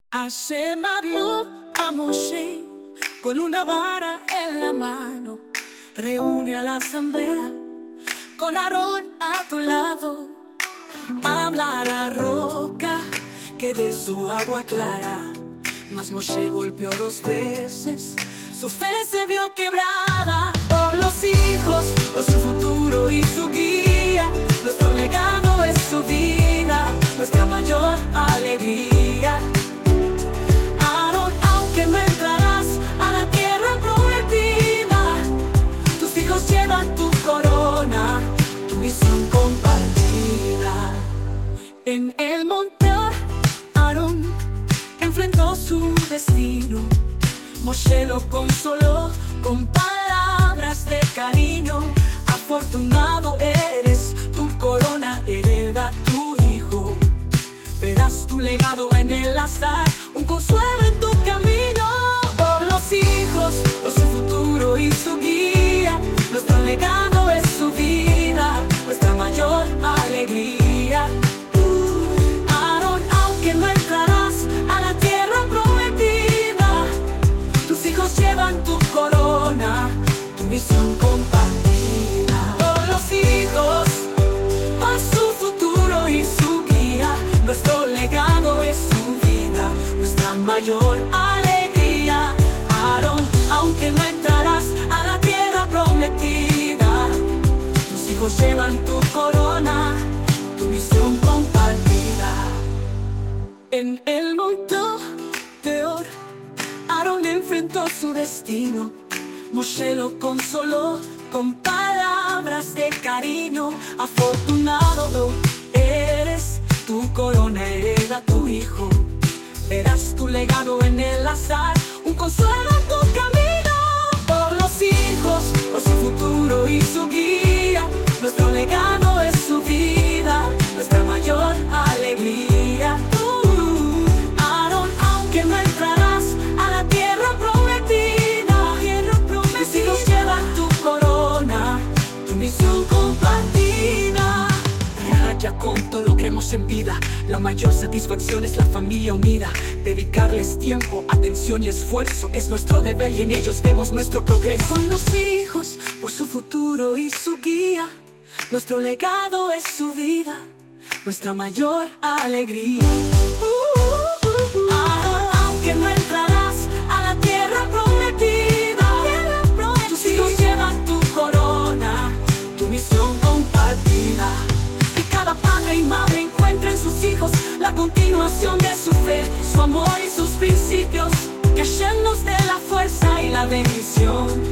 Hashem habló a Moshe con una vara en la mano. Reúne a la asamblea con Aarón a tu lado. Habla a la roca que de su agua clara. Mas Moshe golpeó 2 veces, su fe se vio quebrada. Por los hijos, por su futuro y su guía. Nuestro legado es su vida, nuestra mayor alegría. Aarón, aunque no entrarás a la tierra prometida, tus hijos llevan tu corona, tu misión compartida. En el monte Aarón enfrentó su destino. Moshe lo consoló con palabras de cariño. Afortunado eres, tu corona hereda tu hijo. Verás tu legado en el azar, un consuelo en tu camino. Por los hijos, por su futuro y su guía. Nuestro legado es su vida, nuestra mayor alegría. Aarón, aunque no entrarás a la tierra prometida, tus hijos llevan tu corona, tu misión compartida. Por los hijos, por su futuro y su guía. Nuestro legado es su vida, nuestra mayor alegría. Aarón, aunque no entrarás a la tierra prometida, tus hijos llevan tu corona, tu misión compartida. En el monte Peor, Aarón enfrentó su destino. Moshe lo consoló con palabras de cariño. Afortunado eres, tu corona hereda tu hijo. Verás tu legado en el azar, un consuelo en tu camino. Por los hijos, por su futuro y su guía. Nuestro legado es su vida, nuestra mayor alegría. Aarón, aunque no entrarás a la tierra prometida, tus hijos llevan tu corona, tu misión compartida. Ya con todo lo que hemos en vida, la mayor satisfacción es la familia unida. Dedicarles tiempo, atención y esfuerzo es nuestro deber y en ellos vemos nuestro progreso. Con los hijos, por su futuro y su guía. Nuestro legado es su vida, nuestra mayor alegría. Aarón, aunque no entrarás a la tierra prometida, tus hijos llevan tu corona, tu misión compartida. Que cada padre y madre encuentre en sus hijos la continuación de su fe, su amor y sus principios. Que Hashem nos dé la fuerza y la bendición.